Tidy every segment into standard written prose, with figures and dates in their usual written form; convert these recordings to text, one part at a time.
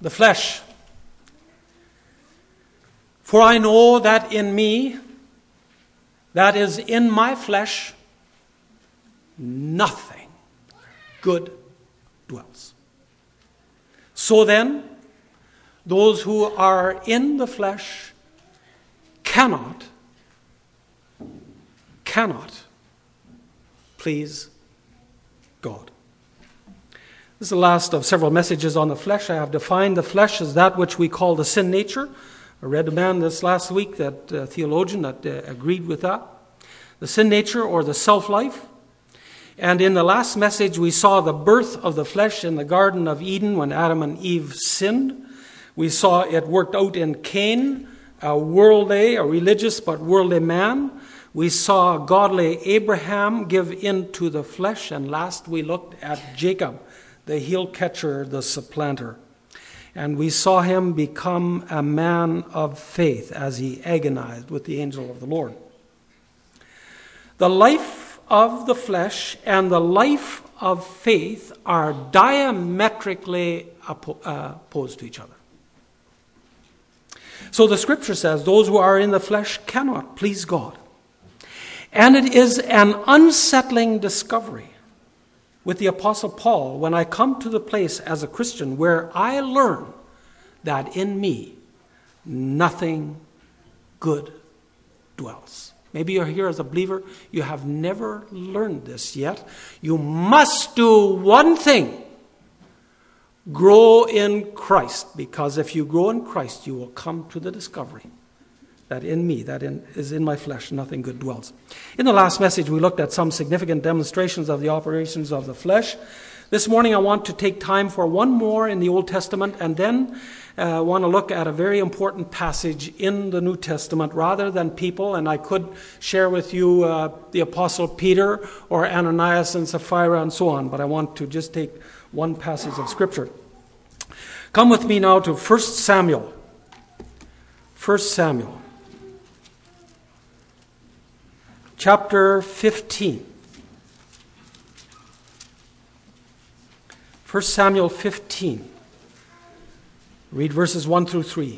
the flesh. For I know that in me, that is in my flesh, nothing good dwells. So then, those who are in the flesh cannot please God. This is the last of several messages on the flesh. I have defined the flesh as that which we call the sin nature. I read a man this last week, that theologian, that agreed with that. The sin nature, or the self-life. And in the last message, we saw the birth of the flesh in the Garden of Eden when Adam and Eve sinned. We saw it worked out in Cain, a worldly, a religious but worldly man. We saw godly Abraham give in to the flesh. And last we looked at Jacob, the heel catcher, the supplanter. And we saw him become a man of faith as he agonized with the angel of the Lord. The life of the flesh and the life of faith are diametrically opposed to each other. So the scripture says, those who are in the flesh cannot please God. And it is an unsettling discovery with the Apostle Paul when I come to the place as a Christian where I learn that in me nothing good dwells. Maybe you're here as a believer. You have never learned this yet. You must do one thing. Grow in Christ. Because if you grow in Christ, you will come to the discovery that in me, is in my flesh, nothing good dwells. In the last message, we looked at some significant demonstrations of the operations of the flesh. This morning, I want to take time for one more in the Old Testament, and then want to look at a very important passage in the New Testament rather than people. And I could share with you the Apostle Peter or Ananias and Sapphira and so on, but I want to just take one passage of Scripture. Come with me now to 1 Samuel. 1 Samuel. Chapter 15. 1 Samuel 15. Read verses 1 through 3.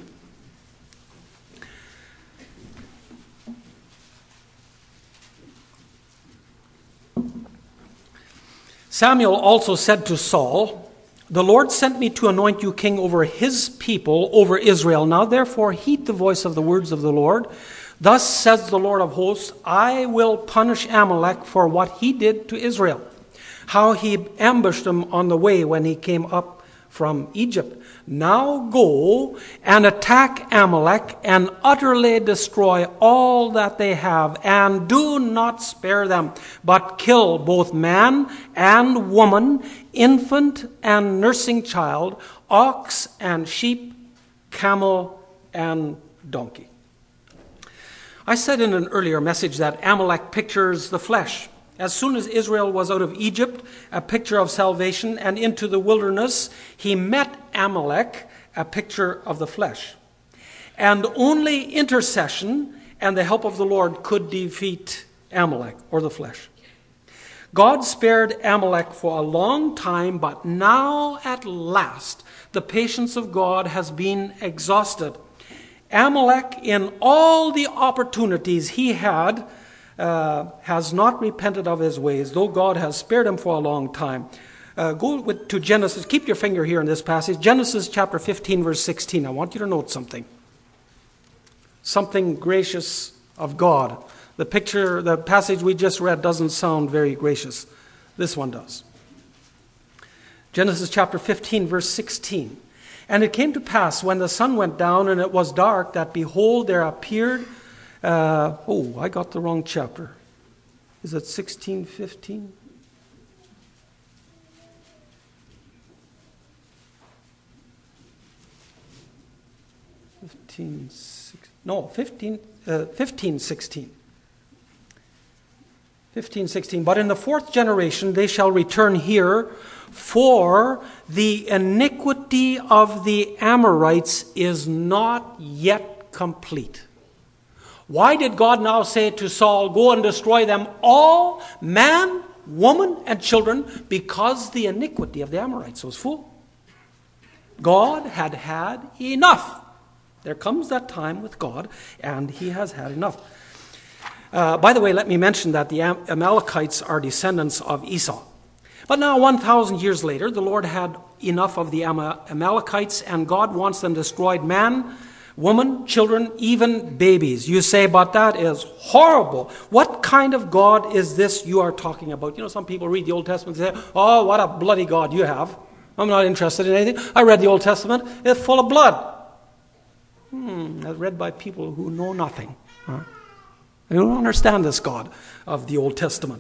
Samuel also said to Saul, "The Lord sent me to anoint you king over his people, over Israel. Now therefore heed the voice of the words of the Lord. Thus says the Lord of hosts, I will punish Amalek for what he did to Israel, how he ambushed him on the way when he came up from Egypt. Now go and attack Amalek and utterly destroy all that they have, and do not spare them, but kill both man and woman, infant and nursing child, ox and sheep, camel and donkey." I said in an earlier message that Amalek pictures the flesh. As soon as Israel was out of Egypt, a picture of salvation, and into the wilderness, he met Amalek, a picture of the flesh. And only intercession and the help of the Lord could defeat Amalek, or the flesh. God spared Amalek for a long time, but now at last the patience of God has been exhausted. Amalek, in all the opportunities he had, has not repented of his ways, though God has spared him for a long time. Go to Genesis. Keep your finger here in this passage. Genesis chapter 15, verse 16. I want you to note something. Something gracious of God. The passage we just read doesn't sound very gracious. This one does. Genesis chapter 15, verse 16. "And it came to pass when the sun went down and it was dark that behold there appeared..." I got the wrong chapter. Is it 16:15? No, 15:16. 15:16. "But in the fourth generation they shall return here, for the iniquity of the Amorites is not yet complete." Why did God now say to Saul, "Go and destroy them all, man, woman, and children," because the iniquity of the Amorites was full. God had had enough. There comes that time with God, and he has had enough. By the way, let me mention that the Amalekites are descendants of Esau. But now 1,000 years later, the Lord had enough of the Amalekites, and God wants them destroyed, man, woman, children, even babies. You say, but that is horrible. What kind of God is this you are talking about? You know, some people read the Old Testament and say, oh, what a bloody God you have. I'm not interested in anything. I read the Old Testament. It's full of blood. That's read by people who know nothing. Huh? They don't understand this God of the Old Testament.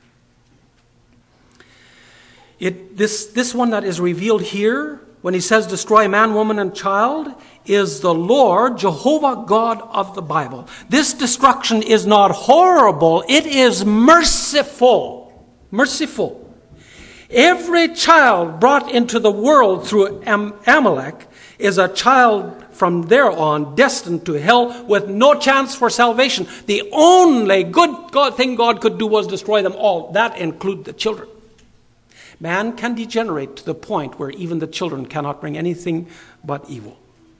This one that is revealed here, when he says destroy man, woman, and child, is the Lord, Jehovah God of the Bible. This destruction is not horrible. It is merciful. Merciful. Every child brought into the world through Amalek is a child from there on destined to hell with no chance for salvation. The only good thing God could do was destroy them all. That includes the children. Man can degenerate to the point where even the children cannot bring anything but evil.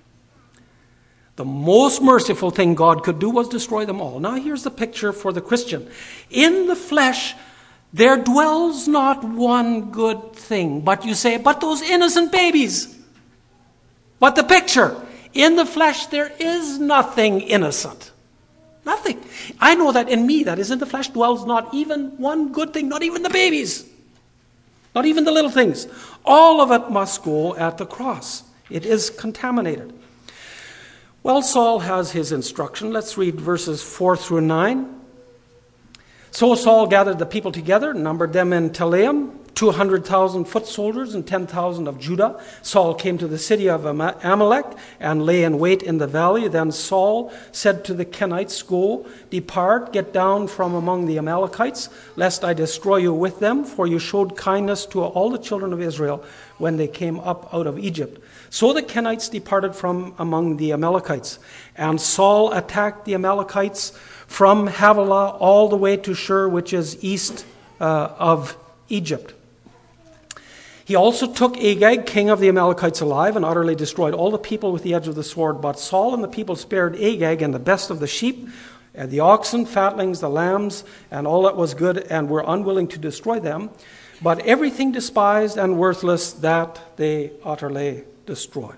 The most merciful thing God could do was destroy them all. Now here's the picture for the Christian. In the flesh, there dwells not one good thing. But you say, but those innocent babies. But the picture, in the flesh, there is nothing innocent. Nothing. I know that in me, that is in the flesh, dwells not even one good thing, not even the babies. Not even the little things. All of it must go at the cross. It is contaminated. Well, Saul has his instruction. Let's read verses 4 through 9. So Saul gathered the people together, numbered them in Telaim, 200,000 foot soldiers and 10,000 of Judah. Saul came to the city of Amalek and lay in wait in the valley. Then Saul said to the Kenites, go, depart, get down from among the Amalekites, lest I destroy you with them, for you showed kindness to all the children of Israel when they came up out of Egypt. So the Kenites departed from among the Amalekites, and Saul attacked the Amalekites from Havilah all the way to Shur, which is east of Egypt. He also took Agag, king of the Amalekites, alive, and utterly destroyed all the people with the edge of the sword. But Saul and the people spared Agag and the best of the sheep, and the oxen, fatlings, the lambs, and all that was good, and were unwilling to destroy them. But everything despised and worthless, that they utterly destroyed.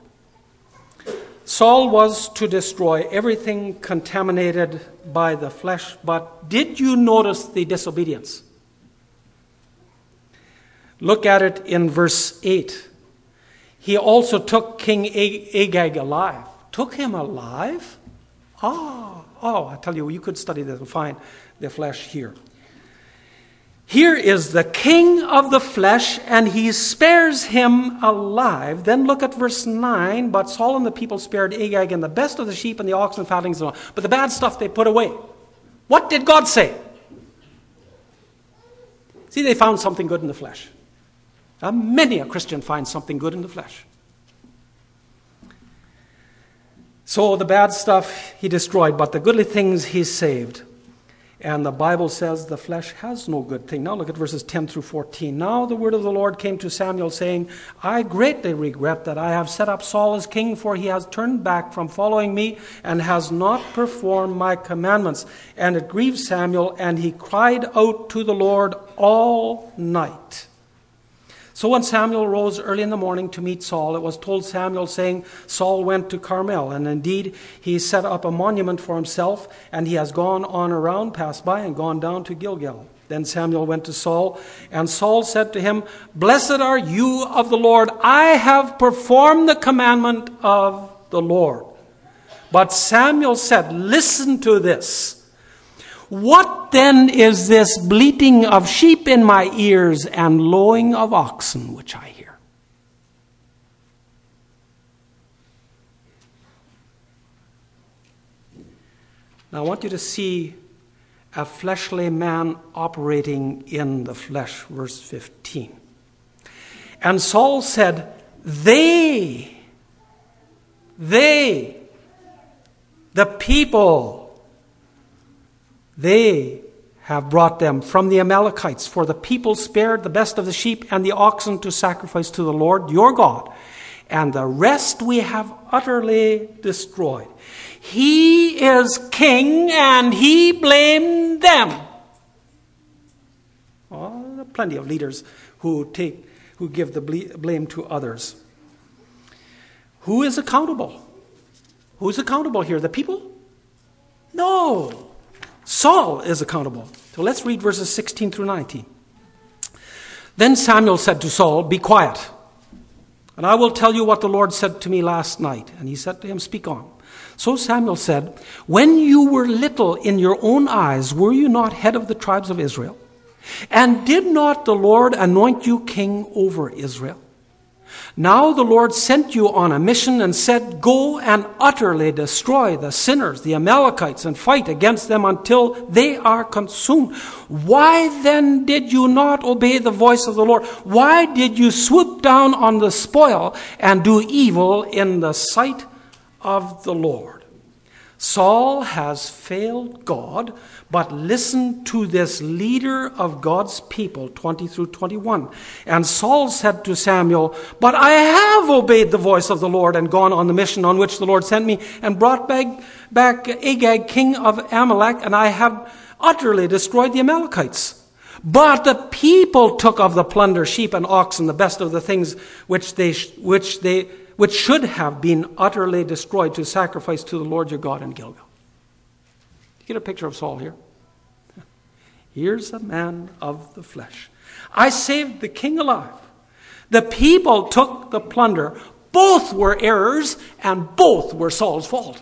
Saul was to destroy everything contaminated by the flesh, but did you notice the disobedience? Look at it in verse 8. He also took King Agag alive. Took him alive? I tell you, you could study this and find the flesh here. Here is the king of the flesh, and he spares him alive. Then look at verse 9. But Saul and the people spared Agag and the best of the sheep and the oxen, fatlings, and all. But the bad stuff they put away. What did God say? See, they found something good in the flesh. Many a Christian finds something good in the flesh. So the bad stuff he destroyed, but the goodly things he saved. And the Bible says the flesh has no good thing. Now look at verses 10 through 14. Now the word of the Lord came to Samuel, saying, I greatly regret that I have set up Saul as king, for he has turned back from following me and has not performed my commandments. And it grieved Samuel, and he cried out to the Lord all night. So when Samuel rose early in the morning to meet Saul, it was told Samuel, saying, Saul went to Carmel, and indeed he set up a monument for himself, and he has gone on around, passed by, and gone down to Gilgal. Then Samuel went to Saul, and Saul said to him, Blessed are you of the Lord. I have performed the commandment of the Lord. But Samuel said, listen to this. What then is this bleating of sheep in my ears and lowing of oxen which I hear? Now I want you to see a fleshly man operating in the flesh, verse 15. And Saul said, They, the people, they have brought them from the Amalekites, for the people spared the best of the sheep and the oxen to sacrifice to the Lord your God. and the rest we have utterly destroyed. He is king, and he blamed them. Oh, there are plenty of leaders who give the blame to others. Who is accountable? Who's accountable here? The people? No. Saul is accountable. So let's read verses 16 through 19. Then Samuel said to Saul, "Be quiet, and I will tell you what the Lord said to me last night." And he said to him, "Speak on." So Samuel said, "When you were little in your own eyes, were you not head of the tribes of Israel? And did not the Lord anoint you king over Israel? Now the Lord sent you on a mission and said, 'Go and utterly destroy the sinners, the Amalekites, and fight against them until they are consumed.' Why then did you not obey the voice of the Lord? Why did you swoop down on the spoil and do evil in the sight of the Lord?" Saul has failed God, but listen to this leader of God's people, 20 through 21. And Saul said to Samuel, "But I have obeyed the voice of the Lord and gone on the mission on which the Lord sent me and brought back Agag, king of Amalek, and I have utterly destroyed the Amalekites. But the people took of the plunder, sheep and oxen, the best of the things which should have been utterly destroyed to sacrifice to the Lord your God in Gilgal." You get a picture of Saul here? Here's a man of the flesh. I saved the king alive. The people took the plunder. Both were errors, and both were Saul's fault.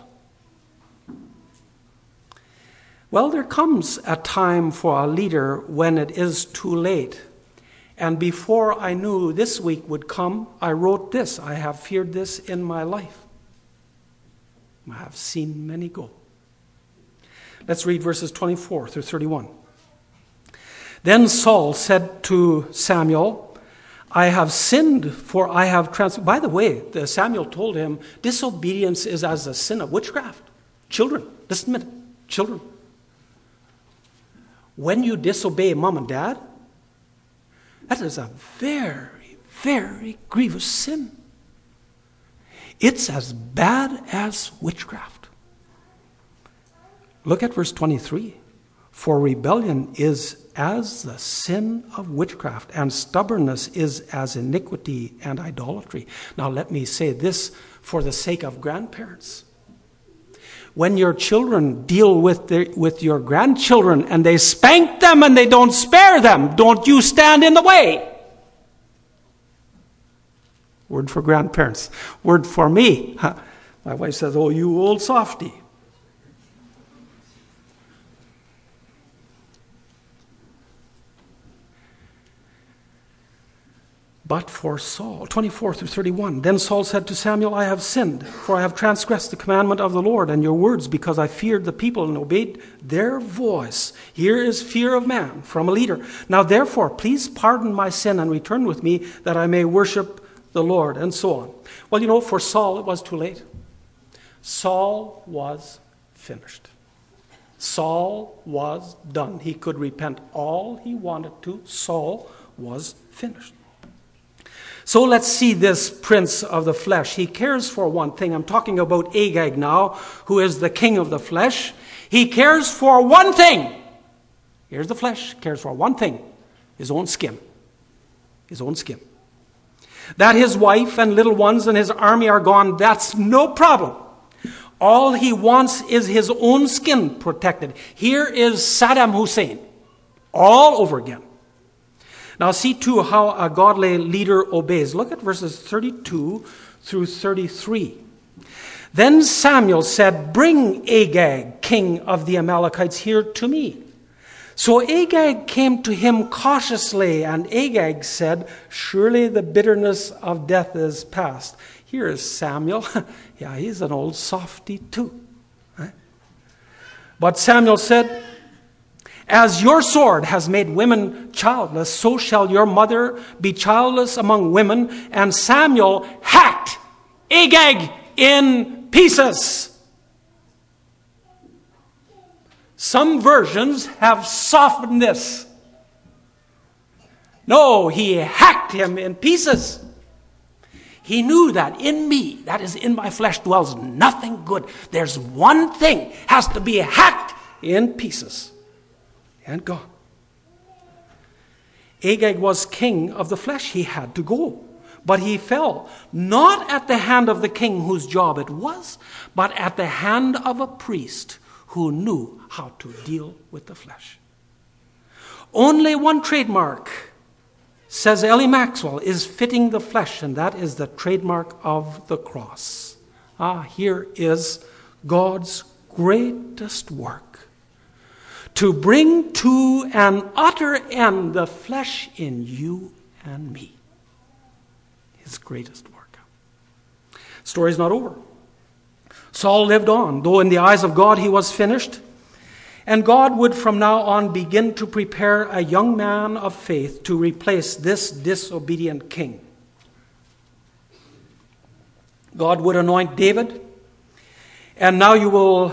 Well, there comes a time for a leader when it is too late. And before I knew this week would come, I wrote this. I have feared this in my life. I have seen many go. Let's read verses 24 through 31. Then Saul said to Samuel, "I have sinned, for I have transgressed." By the way, Samuel told him, disobedience is as a sin of witchcraft. Children, listen a minute. Children. When you disobey mom and dad, that is a very, very grievous sin. It's as bad as witchcraft. Look at verse 23. "For rebellion is as the sin of witchcraft, and stubbornness is as iniquity and idolatry." Now let me say this for the sake of grandparents. When your children deal with your grandchildren and they spank them and they don't spare them, don't you stand in the way. Word for grandparents. Word for me. My wife says, "Oh, you old softy." But for Saul, 24 through 31, then Saul said to Samuel, "I have sinned, for I have transgressed the commandment of the Lord and your words, because I feared the people and obeyed their voice." Here is fear of man from a leader. "Now therefore, please pardon my sin and return with me, that I may worship the Lord," and so on. Well, for Saul, it was too late. Saul was finished. Saul was done. He could repent all he wanted to. Saul was finished. So let's see this prince of the flesh. He cares for one thing. I'm talking about Agag now, who is the king of the flesh. He cares for one thing. Here's the flesh. Cares for one thing. His own skin. His own skin. That his wife and little ones and his army are gone, that's no problem. All he wants is his own skin protected. Here is Saddam Hussein all over again. Now see too how a godly leader obeys. Look at verses 32 through 33. Then Samuel said, "Bring Agag, king of the Amalekites, here to me." So Agag came to him cautiously, and Agag said, "Surely the bitterness of death is past." Here is Samuel. Yeah, he's an old softy too. Right? But Samuel said, "As your sword has made women childless, so shall your mother be childless among women." And Samuel hacked Agag in pieces. Some versions have softened this. No, he hacked him in pieces. He knew that in me, that is in my flesh, dwells nothing good. There's one thing has to be hacked in pieces and gone. Agag was king of the flesh. He had to go. But he fell, not at the hand of the king whose job it was, but at the hand of a priest who knew how to deal with the flesh. Only one trademark, says Ellie Maxwell, is fitting the flesh, and that is the trademark of the cross. Here is God's greatest work, to bring to an utter end the flesh in you and me. His greatest work. Story's not over. Saul lived on, though in the eyes of God he was finished. And God would from now on begin to prepare a young man of faith to replace this disobedient king. God would anoint David. And now you will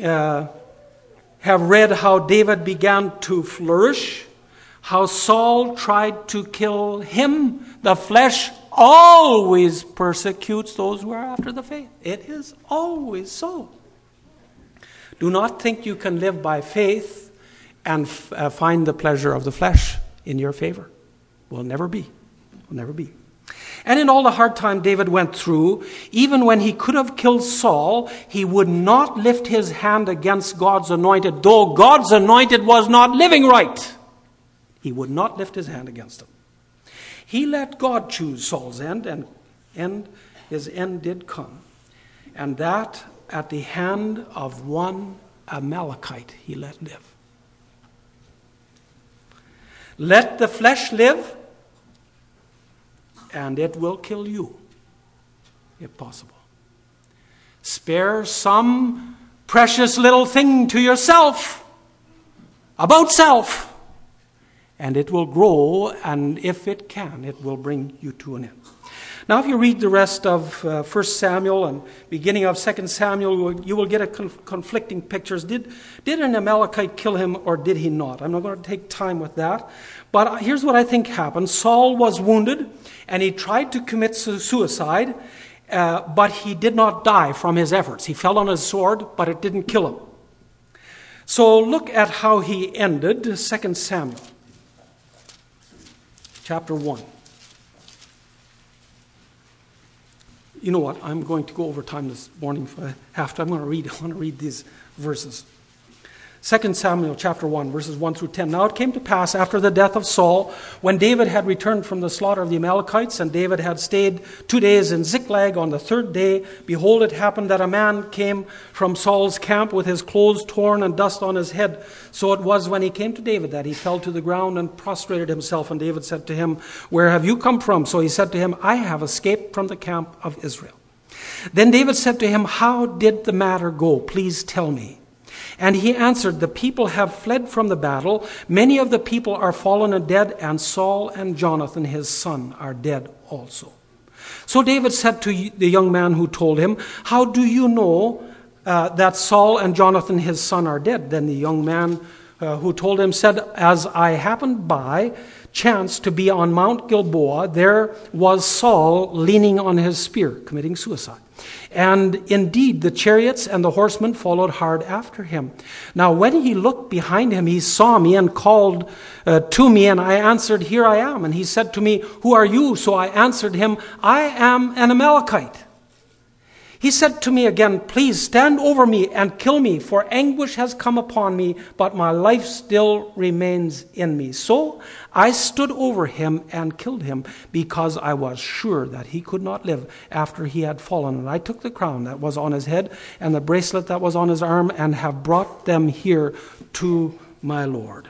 have read how David began to flourish, how Saul tried to kill him. The flesh always persecutes those who are after the faith. It is always so. Do not think you can live by faith and find the pleasure of the flesh in your favor. Will never be. Will never be. And in all the hard time David went through, even when he could have killed Saul, he would not lift his hand against God's anointed, though God's anointed was not living right. He would not lift his hand against him. He let God choose Saul's end, and his end did come. And that at the hand of one Amalekite he let live. Let the flesh live, and it will kill you, if possible. Spare some precious little thing to yourself, about self, and it will grow, and if it can, it will bring you to an end. Now, if you read the rest of 1 Samuel and beginning of 2 Samuel, you will get a conflicting pictures. Did an Amalekite kill him or did he not? I'm not going to take time with that. But here's what I think happened. Saul was wounded, and he tried to commit suicide, but he did not die from his efforts. He fell on his sword, but it didn't kill him. So look at how he ended. 2 Samuel, chapter 1. You know what? I'm going to go over time this morning if I have to. I want to read these verses. 2 Samuel chapter 1, verses 1 through 10. Now it came to pass after the death of Saul, when David had returned from the slaughter of the Amalekites, and David had stayed 2 days in Ziklag. On the third day, behold, it happened that a man came from Saul's camp with his clothes torn and dust on his head. So it was when he came to David that he fell to the ground and prostrated himself. And David said to him, "Where have you come from?" So he said to him, "I have escaped from the camp of Israel." Then David said to him, "How did the matter go? Please tell me." And he answered, "The people have fled from the battle. Many of the people are fallen and dead, and Saul and Jonathan his son are dead also." So David said to the young man who told him, "How do you know that Saul and Jonathan his son are dead?" Then the young man who told him said, "As I happened by chance to be on Mount Gilboa, there was Saul leaning on his spear, committing suicide. And indeed, the chariots and the horsemen followed hard after him. Now, when he looked behind him, he saw me and called to me, and I answered, 'Here I am.' And he said to me, 'Who are you?' So I answered him, 'I am an Amalekite.' He said to me again, 'Please stand over me and kill me, for anguish has come upon me, but my life still remains in me.' So I stood over him and killed him, because I was sure that he could not live after he had fallen. And I took the crown that was on his head and the bracelet that was on his arm, and have brought them here to my Lord."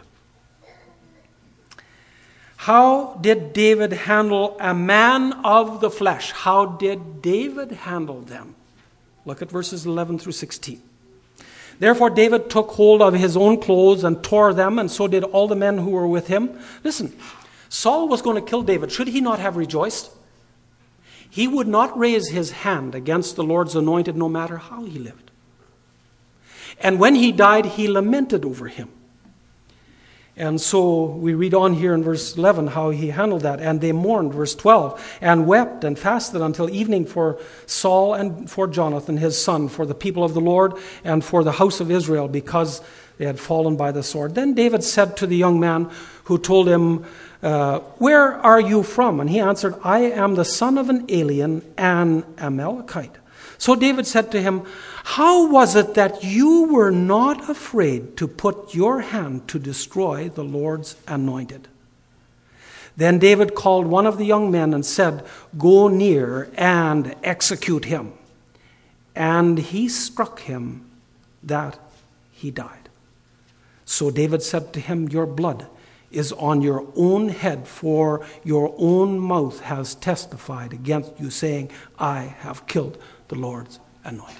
How did David handle a man of the flesh? How did David handle them? Look at verses 11 through 16. "Therefore David took hold of his own clothes and tore them, and so did all the men who were with him." Listen, Saul was going to kill David. Should he not have rejoiced? He would not raise his hand against the Lord's anointed, no matter how he lived. And when he died, he lamented over him. And so we read on here in verse 11 how he handled that. And they mourned, verse 12, and wept and fasted until evening for Saul and for Jonathan, his son, for the people of the Lord and for the house of Israel, because they had fallen by the sword. Then David said to the young man who told him, where are you from? And he answered, I am the son of an alien, an Amalekite. So David said to him, how was it that you were not afraid to put your hand to destroy the Lord's anointed? Then David called one of the young men and said, go near and execute him. And he struck him that he died. So David said to him, your blood is on your own head, for your own mouth has testified against you, saying, I have killed the Lord's anointed.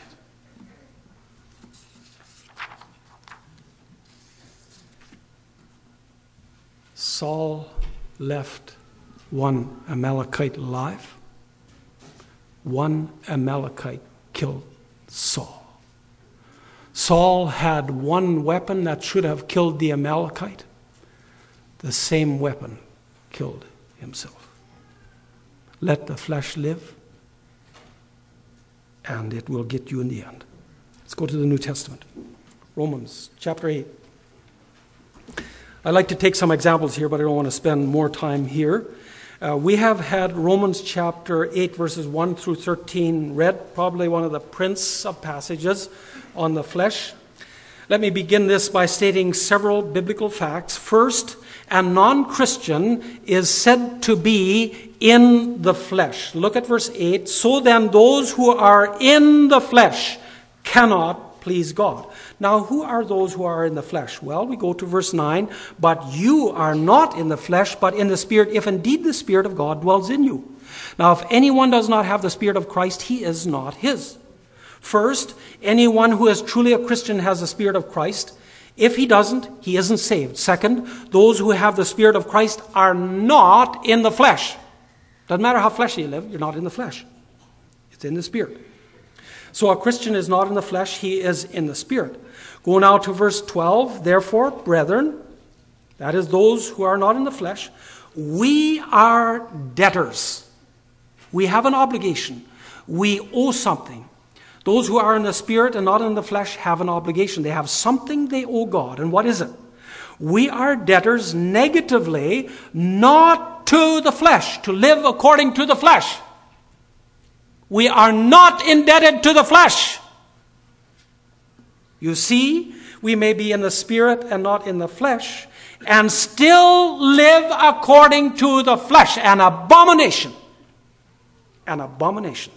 Saul left one Amalekite alive. One Amalekite killed Saul. Saul had one weapon that should have killed the Amalekite. The same weapon killed himself. Let the flesh live, and it will get you in the end. Let's go to the New Testament. Romans chapter 8. I'd like to take some examples here, but I don't want to spend more time here. We have had Romans chapter 8, verses 1 through 13 read, probably one of the prince of passages on the flesh. Let me begin this by stating several biblical facts. First, a non-Christian is said to be in the flesh. Look at verse 8. So then those who are in the flesh cannot please God. Now, who are those who are in the flesh? Well, we go to verse 9. But you are not in the flesh, but in the Spirit, if indeed the Spirit of God dwells in you. Now, if anyone does not have the Spirit of Christ, he is not his. First, anyone who is truly a Christian has the Spirit of Christ. If he doesn't, he isn't saved. Second, those who have the Spirit of Christ are not in the flesh. Doesn't matter how fleshy you live, you're not in the flesh. It's in the Spirit. So a Christian is not in the flesh, he is in the Spirit. Go now to verse 12. Therefore, brethren, that is those who are not in the flesh, we are debtors. We have an obligation. We owe something. Those who are in the Spirit and not in the flesh have an obligation. They have something they owe God. And what is it? We are debtors negatively, not to the flesh, to live according to the flesh. We are not indebted to the flesh. You see, we may be in the Spirit and not in the flesh, and still live according to the flesh. An abomination. An abomination.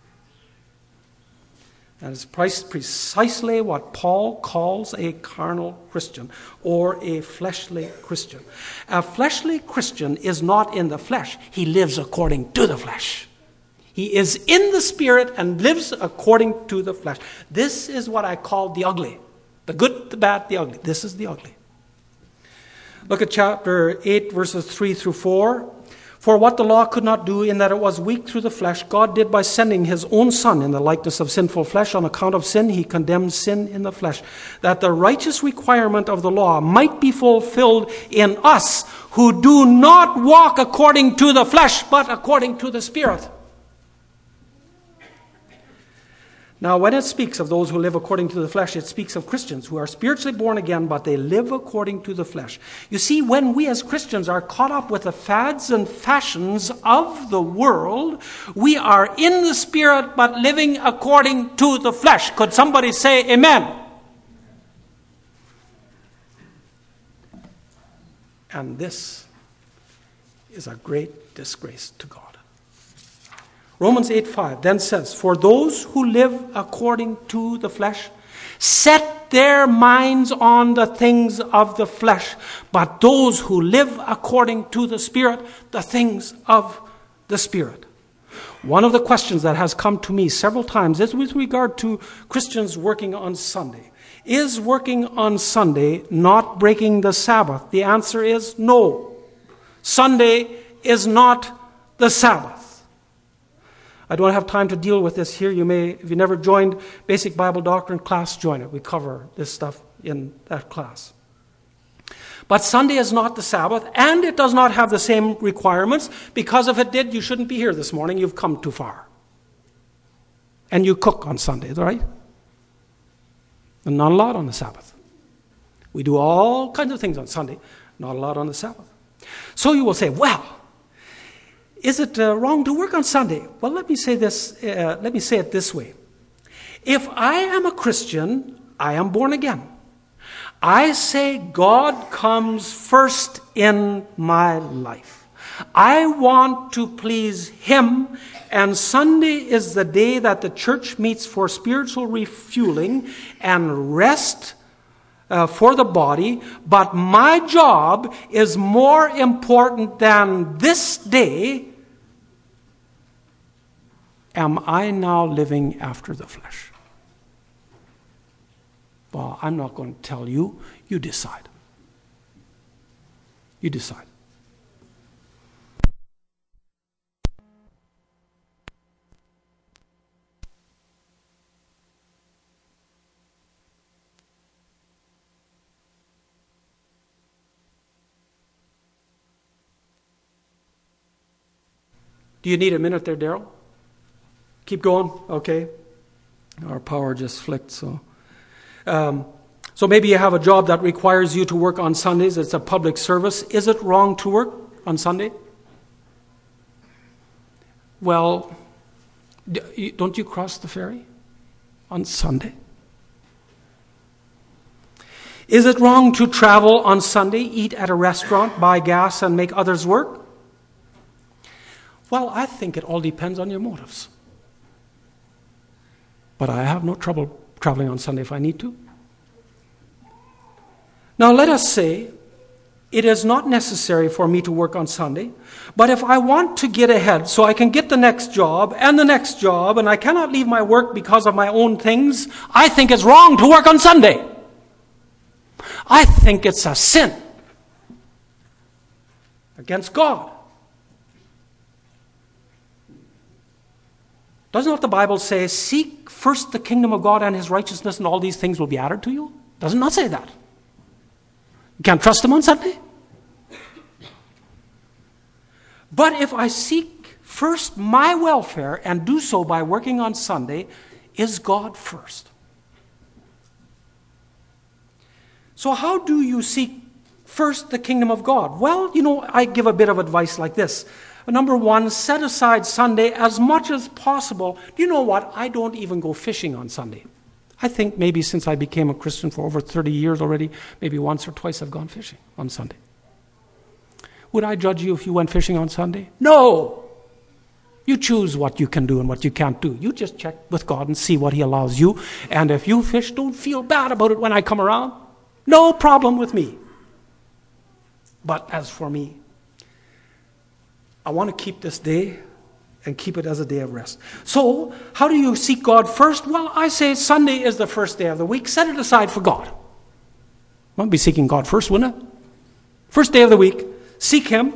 That is precisely what Paul calls a carnal Christian or a fleshly Christian. A fleshly Christian is not in the flesh. He lives according to the flesh. He is in the Spirit and lives according to the flesh. This is what I call the ugly. The good, the bad, the ugly. This is the ugly. Look at chapter 8, verses 3 through 4. For what the law could not do, in that it was weak through the flesh, God did by sending his own Son in the likeness of sinful flesh. On account of sin, he condemned sin in the flesh, that the righteous requirement of the law might be fulfilled in us, who do not walk according to the flesh, but according to the Spirit. Now, when it speaks of those who live according to the flesh, it speaks of Christians who are spiritually born again, but they live according to the flesh. You see, when we as Christians are caught up with the fads and fashions of the world, we are in the Spirit, but living according to the flesh. Could somebody say amen? And this is a great disgrace to God. Romans 8:5 then says, for those who live according to the flesh set their minds on the things of the flesh, but those who live according to the Spirit, the things of the Spirit. One of the questions that has come to me several times is with regard to Christians working on Sunday. Is working on Sunday not breaking the Sabbath? The answer is no. Sunday is not the Sabbath. I don't have time to deal with this here. You may, if you never joined Basic Bible Doctrine class, join it. We cover this stuff in that class. But Sunday is not the Sabbath, and it does not have the same requirements, because if it did, you shouldn't be here this morning. You've come too far. And you cook on Sundays, right? And not a lot on the Sabbath. We do all kinds of things on Sunday, not a lot on the Sabbath. So you will say, well, is it wrong to work on Sunday? Well, let me say this. Let me say it this way. If I am a Christian, I am born again. I say God comes first in my life. I want to please Him, and Sunday is the day that the church meets for spiritual refueling and rest for the body. But my job is more important than this day. Am I now living after the flesh? Well, I'm not going to tell you. You decide. You decide. Do you need a minute there, Daryl? Keep going? Okay. Our power just flicked, so... So maybe you have a job that requires you to work on Sundays. It's a public service. Is it wrong to work on Sunday? Well, don't you cross the ferry on Sunday? Is it wrong to travel on Sunday, eat at a restaurant, buy gas, and make others work? Well, I think it all depends on your motives. But I have no trouble traveling on Sunday if I need to. Now let us say it is not necessary for me to work on Sunday, but if I want to get ahead so I can get the next job and the next job, and I cannot leave my work because of my own things, I think it's wrong to work on Sunday. I think it's a sin against God. Doesn't not the Bible say, seek first the kingdom of God and His righteousness, and all these things will be added to you? Does it not say that? You can't trust Him on Sunday? But if I seek first my welfare and do so by working on Sunday, is God first? So how do you seek first the kingdom of God? Well, I give a bit of advice like this. Number one, set aside Sunday as much as possible. Do you know what? I don't even go fishing on Sunday. I think maybe since I became a Christian for over 30 years already, maybe once or twice I've gone fishing on Sunday. Would I judge you if you went fishing on Sunday? No. You choose what you can do and what you can't do. You just check with God and see what He allows you. And if you fish, don't feel bad about it when I come around. No problem with me. But as for me, I want to keep this day and keep it as a day of rest. So, how do you seek God first? Well, I say Sunday is the first day of the week. Set it aside for God. I'd be seeking God first, wouldn't it? First day of the week, seek Him.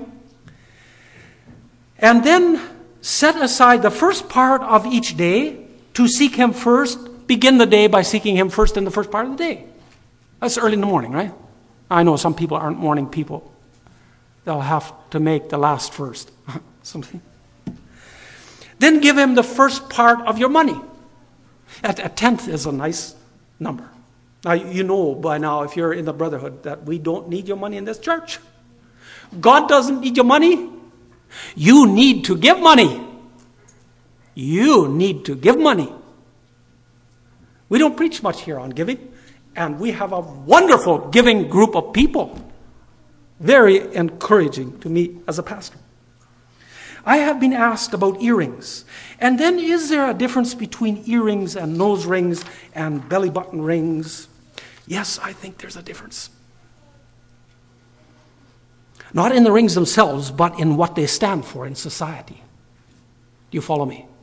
And then set aside the first part of each day to seek Him first. Begin the day by seeking Him first in the first part of the day. That's early in the morning, right? I know some people aren't morning people. They'll have to make the last first. Something. Then give Him the first part of your money. A tenth is a nice number. Now, you know by now, if you're in the brotherhood, that we don't need your money in this church. God doesn't need your money. You need to give money. You need to give money. We don't preach much here on giving, and we have a wonderful giving group of people. Very encouraging to me as a pastor. I have been asked about earrings. And then, is there a difference between earrings and nose rings and belly button rings? Yes, I think there's a difference. Not in the rings themselves, but in what they stand for in society. Do you follow me?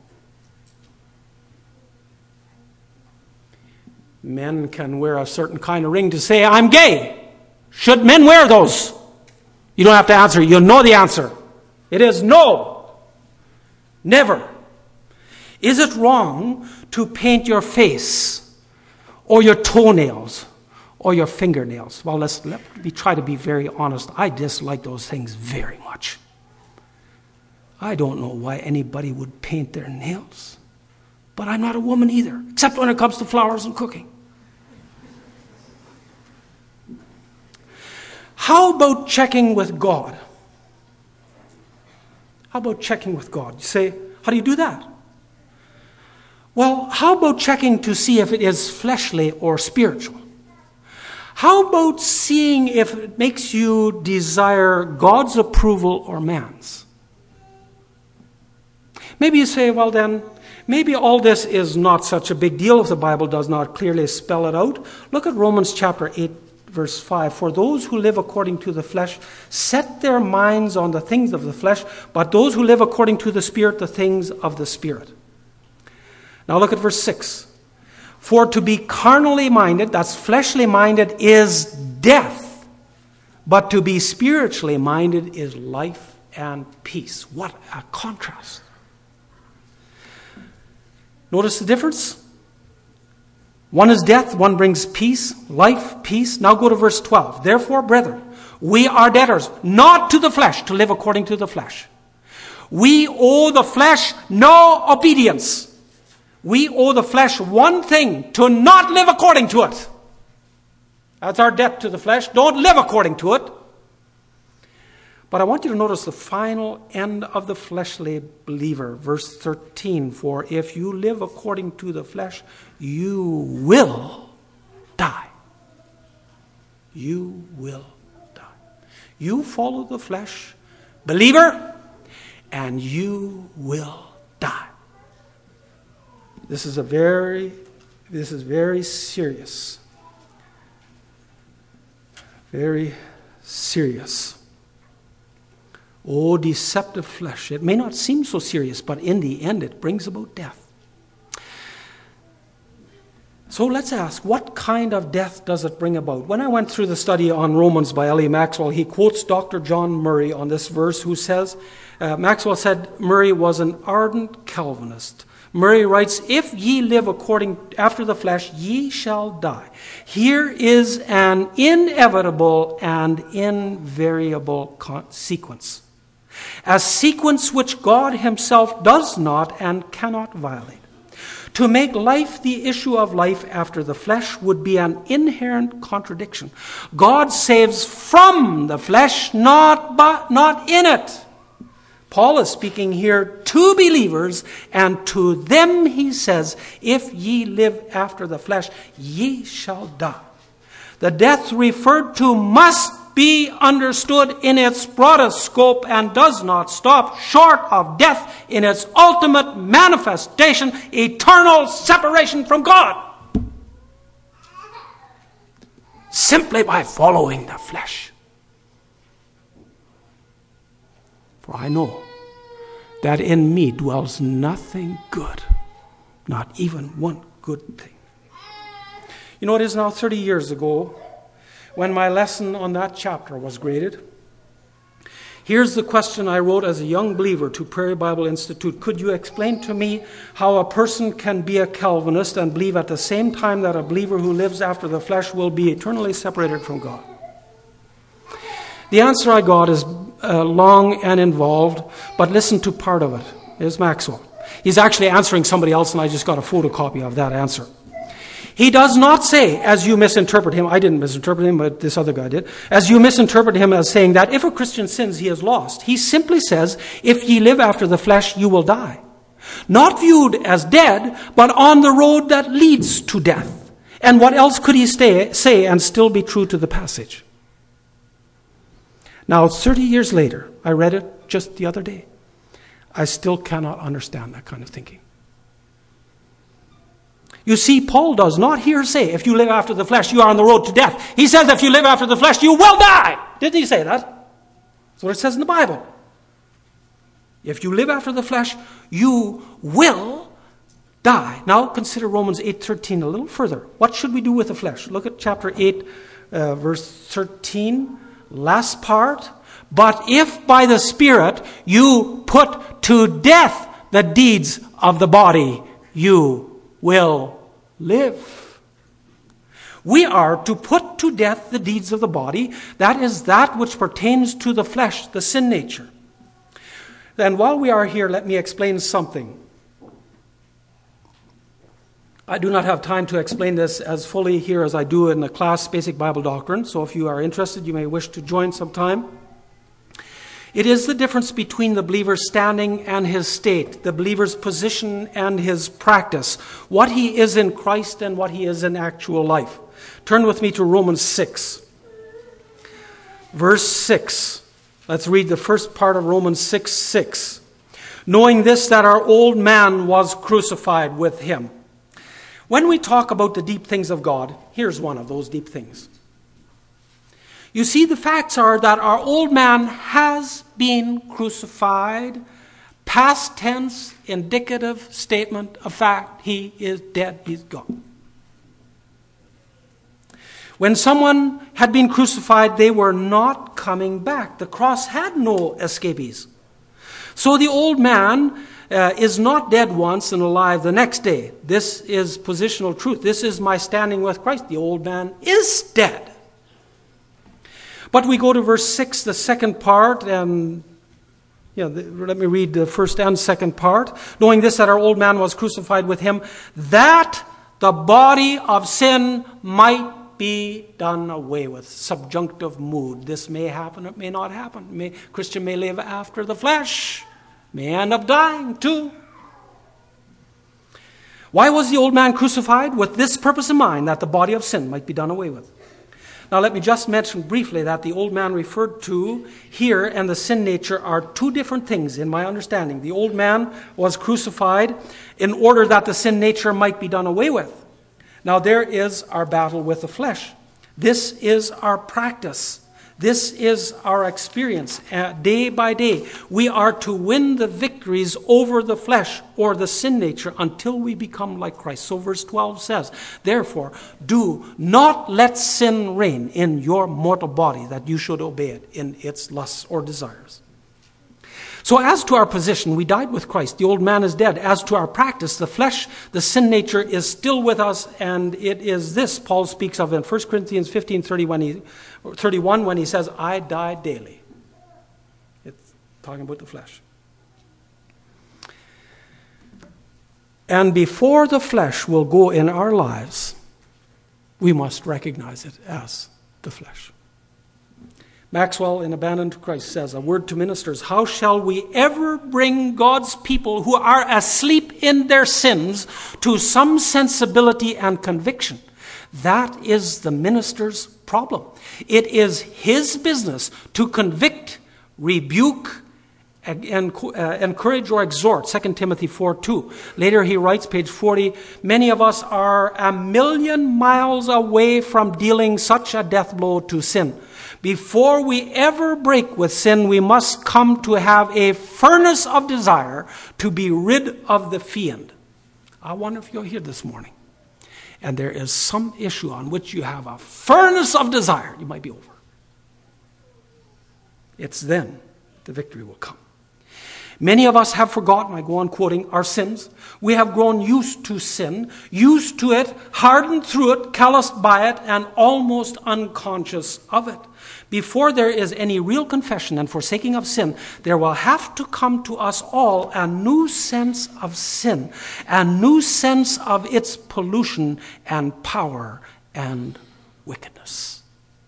Men can wear a certain kind of ring to say, I'm gay. Should men wear those? You don't have to answer. You know the answer. It is no. Never. Is it wrong to paint your face or your toenails or your fingernails. Well, let me try to be very honest. I dislike those things very much. I don't know why anybody would paint their nails. But I'm not a woman either, except when it comes to flowers and cooking. How about checking with God? How about checking with God? You say, how do you do that? Well, how about checking to see if it is fleshly or spiritual? How about seeing if it makes you desire God's approval or man's? Maybe you say, well then, maybe all this is not such a big deal if the Bible does not clearly spell it out. Look at Romans chapter 8, verse 5. For those who live according to the flesh set their minds on the things of the flesh, but those who live according to the Spirit, the things of the Spirit. Now look at verse 6. For to be carnally minded, that's fleshly minded, is death. But to be spiritually minded is life and peace. What a contrast. Notice the difference? One is death, one brings peace, life, peace. Now go to verse 12. Therefore, brethren, we are debtors, not to the flesh, to live according to the flesh. We owe the flesh no obedience. We owe the flesh one thing, to not live according to it. That's our debt to the flesh. Don't live according to it. But I want you to notice the final end of the fleshly believer, verse 13. For if you live according to the flesh, you will die. You will die. You follow the flesh, believer, and you will die. This is very serious. Very serious. Oh, deceptive flesh. It may not seem so serious, but in the end it brings about death. So let's ask, what kind of death does it bring about? When I went through the study on Romans by L.E. Maxwell, he quotes Dr. John Murray on this verse, who says, Maxwell said Murray was an ardent Calvinist. Murray writes, if ye live according after the flesh, ye shall die. Here is an inevitable and invariable sequence. A sequence which God himself does not and cannot violate. To make life the issue of life after the flesh would be an inherent contradiction. God saves from the flesh, not in it. Paul is speaking here to believers, and to them he says, if ye live after the flesh, ye shall die. The death referred to must be understood in its broadest scope and does not stop short of death in its ultimate manifestation, eternal separation from God. Simply by following the flesh. For I know that in me dwells nothing good, not even one good thing. You know, it is now 30 years ago when my lesson on that chapter was graded. Here's the question I wrote as a young believer to Prairie Bible Institute. Could you explain to me how a person can be a Calvinist and believe at the same time that a believer who lives after the flesh will be eternally separated from God? The answer I got is long and involved, but listen to part of it. It's Maxwell. He's actually answering somebody else, and I just got a photocopy of that answer. He does not say, as you misinterpret him, I didn't misinterpret him, but this other guy did, as you misinterpret him as saying that if a Christian sins, he is lost. He simply says, if ye live after the flesh, you will die. Not viewed as dead, but on the road that leads to death. And what else could he say and still be true to the passage? Now, 30 years later, I read it just the other day. I still cannot understand that kind of thinking. You see, Paul does not here say, if you live after the flesh, you are on the road to death. He says, if you live after the flesh, you will die. Didn't he say that? That's what it says in the Bible. If you live after the flesh, you will die. Now, consider Romans 8:13 a little further. What should we do with the flesh? Look at chapter 8, verse 13, last part. But if by the Spirit you put to death the deeds of the body, you will live. We are to put to death the deeds of the body, that is, that which pertains to the flesh, the sin nature. Then while we are here, let me explain something. I do not have time to explain this as fully here as I do in the class Basic Bible Doctrine, so if you are interested, you may wish to join sometime. It is the difference between the believer's standing and his state, the believer's position and his practice, what he is in Christ and what he is in actual life. Turn with me to Romans 6. Verse 6. Let's read the first part of Romans 6:6. Knowing this, that our old man was crucified with him. When we talk about the deep things of God, here's one of those deep things. You see, the facts are that our old man has been crucified. Past tense, indicative statement of fact. He is dead. He's gone. When someone had been crucified, they were not coming back. The cross had no escapees. So the old man is not dead once and alive the next day. This is positional truth. This is my standing with Christ. The old man is dead. But we go to verse 6, the second part, and let me read the first and second part. Knowing this, that our old man was crucified with him, that the body of sin might be done away with. Subjunctive mood. This may happen, it may not happen. Christian may live after the flesh. May end up dying too. Why was the old man crucified? With this purpose in mind, that the body of sin might be done away with. Now let me just mention briefly that the old man referred to here and the sin nature are two different things in my understanding. The old man was crucified in order that the sin nature might be done away with. Now there is our battle with the flesh. This is our practice. This is our experience. Day by day, we are to win the victories over the flesh or the sin nature until we become like Christ. So verse 12 says, therefore, do not let sin reign in your mortal body, that you should obey it in its lusts or desires. So as to our position, we died with Christ. The old man is dead. As to our practice, the flesh, the sin nature is still with us, and it is this Paul speaks of in 1 Corinthians 15:31 when he says, I die daily. It's talking about the flesh. And before the flesh will go in our lives, we must recognize it as the flesh. Maxwell in Abandon to Christ says, a word to ministers, how shall we ever bring God's people who are asleep in their sins to some sensibility and conviction? That is the minister's problem. It is his business to convict, rebuke, encourage or exhort. 2 Timothy 4:2. Later he writes, page 40, many of us are 1,000,000 miles away from dealing such a death blow to sin. Before we ever break with sin, we must come to have a furnace of desire to be rid of the fiend. I wonder if you're here this morning and there is some issue on which you have a furnace of desire. You might be over. It's then the victory will come. Many of us have forgotten, I go on quoting, our sins. We have grown used to sin, used to it, hardened through it, calloused by it, and almost unconscious of it. Before there is any real confession and forsaking of sin, there will have to come to us all a new sense of sin, a new sense of its pollution and power and wickedness.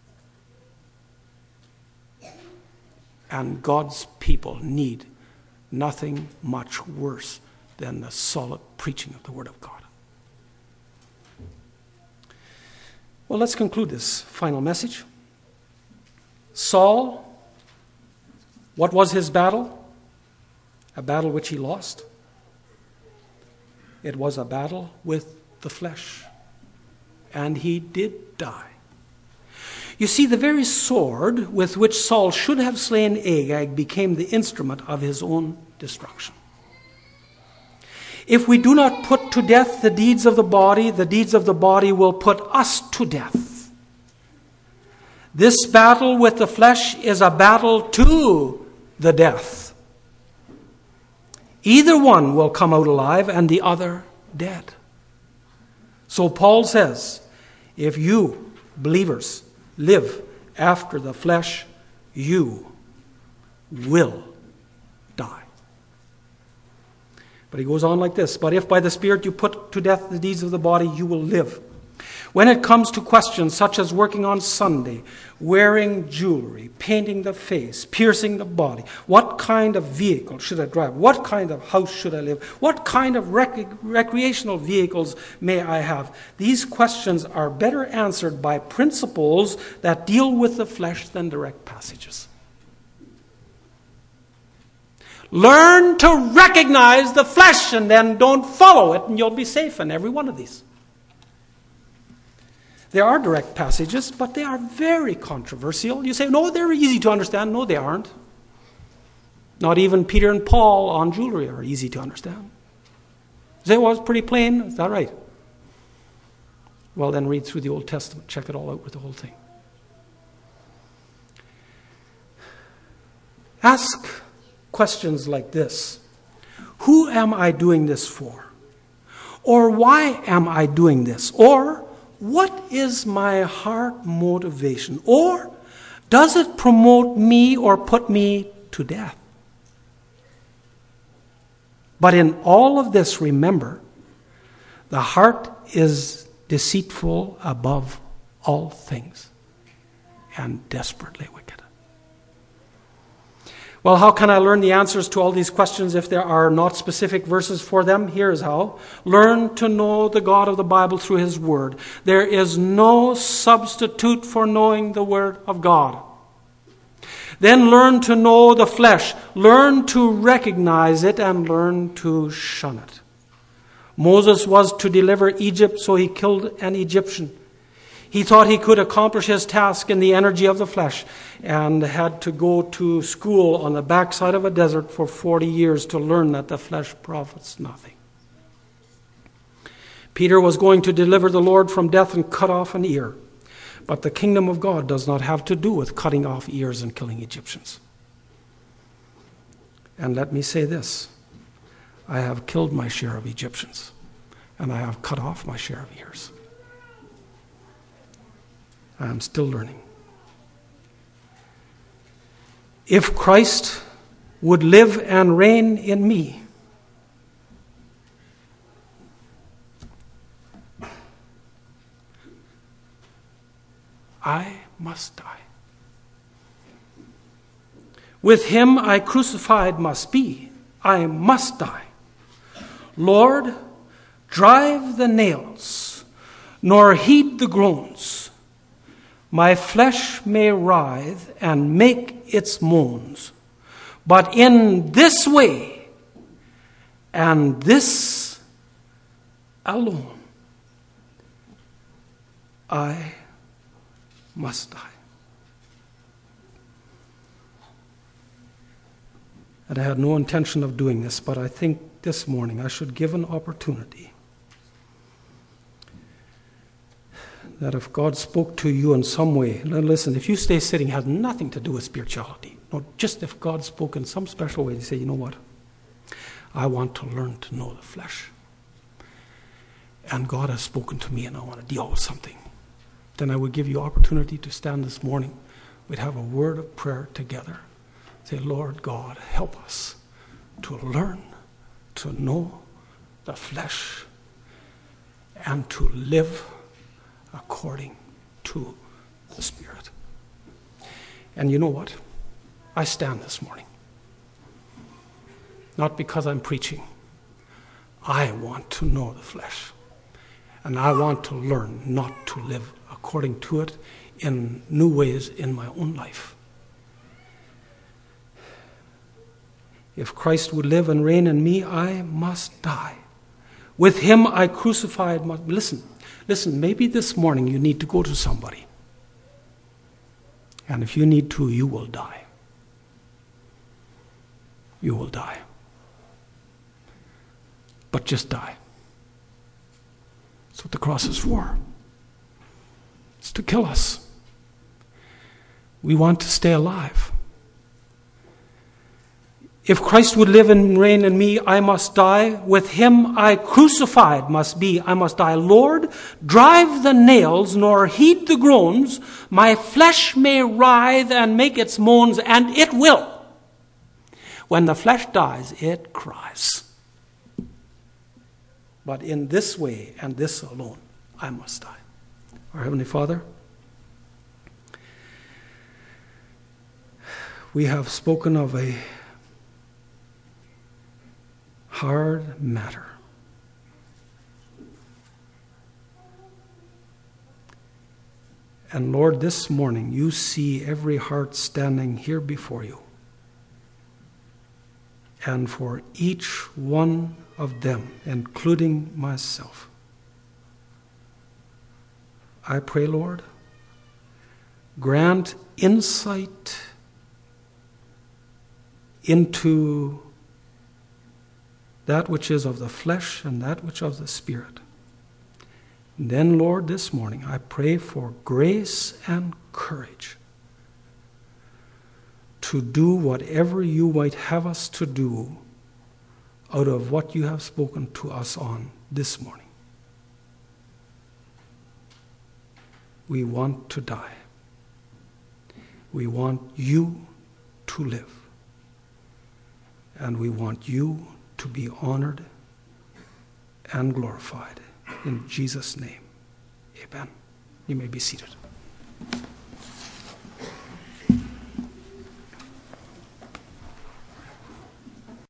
And God's people need nothing much worse than the solid preaching of the Word of God. Well, let's conclude this final message. Saul, what was his battle? A battle which he lost. It was a battle with the flesh. And he did die. You see, the very sword with which Saul should have slain Agag became the instrument of his own destruction. If we do not put to death the deeds of the body will put us to death. This battle with the flesh is a battle to the death. Either one will come out alive and the other dead. So Paul says, If you, believers, live after the flesh, you will die. But he goes on like this, but if by the Spirit you put to death the deeds of the body, you will live. When it comes to questions such as working on Sunday, wearing jewelry, painting the face, piercing the body, what kind of vehicle should I drive? What kind of house should I live? What kind of recreational vehicles may I have? These questions are better answered by principles that deal with the flesh than direct passages. Learn to recognize the flesh and then don't follow it, and you'll be safe in every one of these. There are direct passages, but they are very controversial. You say, no, they're easy to understand. No, they aren't. Not even Peter and Paul on jewelry are easy to understand. You say, well, it's pretty plain. Is that right? Well, then read through the Old Testament. Check it all out with the whole thing. Ask questions like this. Who am I doing this for? Or why am I doing this? Or what is my heart motivation? Or does it promote me or put me to death? But in all of this, remember, the heart is deceitful above all things and desperately wicked. Well, how can I learn the answers to all these questions if there are not specific verses for them? Here's how. Learn to know the God of the Bible through His Word. There is no substitute for knowing the Word of God. Then learn to know the flesh. Learn to recognize it and learn to shun it. Moses was to deliver Egypt, so he killed an Egyptian. He thought he could accomplish his task in the energy of the flesh and had to go to school on the backside of a desert for 40 years to learn that the flesh profits nothing. Peter was going to deliver the Lord from death and cut off an ear. But the kingdom of God does not have to do with cutting off ears and killing Egyptians. And let me say this. I have killed my share of Egyptians, and I have cut off my share of ears. I am still learning. If Christ would live and reign in me, I must die. With him I crucified must be. I must die. Lord, drive the nails, nor heed the groans. My flesh may writhe and make its moans, but in this way and this alone I must die. And I had no intention of doing this, but I think this morning I should give an opportunity that if God spoke to you in some way, listen, if you stay sitting, it has nothing to do with spirituality. No, just if God spoke in some special way, you say, you know what? I want to learn to know the flesh. And God has spoken to me and I want to deal with something. Then I would give you opportunity to stand this morning. We'd have a word of prayer together. Say, Lord God, help us to learn to know the flesh and to live according to the Spirit. And you know what? I stand this morning. Not because I'm preaching. I want to know the flesh. And I want to learn not to live according to it in new ways in my own life. If Christ would live and reign in me, I must die. With him I crucified. Listen, maybe this morning you need to go to somebody. And if you need to, you will die. You will die. But just die. That's what the cross is for. It's to kill us. We want to stay alive. If Christ would live and reign in me, I must die. With him I crucified must be, I must die. Lord, drive the nails, nor heed the groans. My flesh may writhe and make its moans, and it will. When the flesh dies, it cries. But in this way and this alone, I must die. Our Heavenly Father, we have spoken of a hard matter. And Lord, this morning you see every heart standing here before you. And for each one of them, including myself, I pray, Lord, grant insight into that which is of the flesh and that which of the Spirit. And then, Lord, this morning I pray for grace and courage to do whatever you might have us to do out of what you have spoken to us on this morning. We want to die. We want you to live. And we want you to be honored and glorified. In Jesus' name, amen. You may be seated.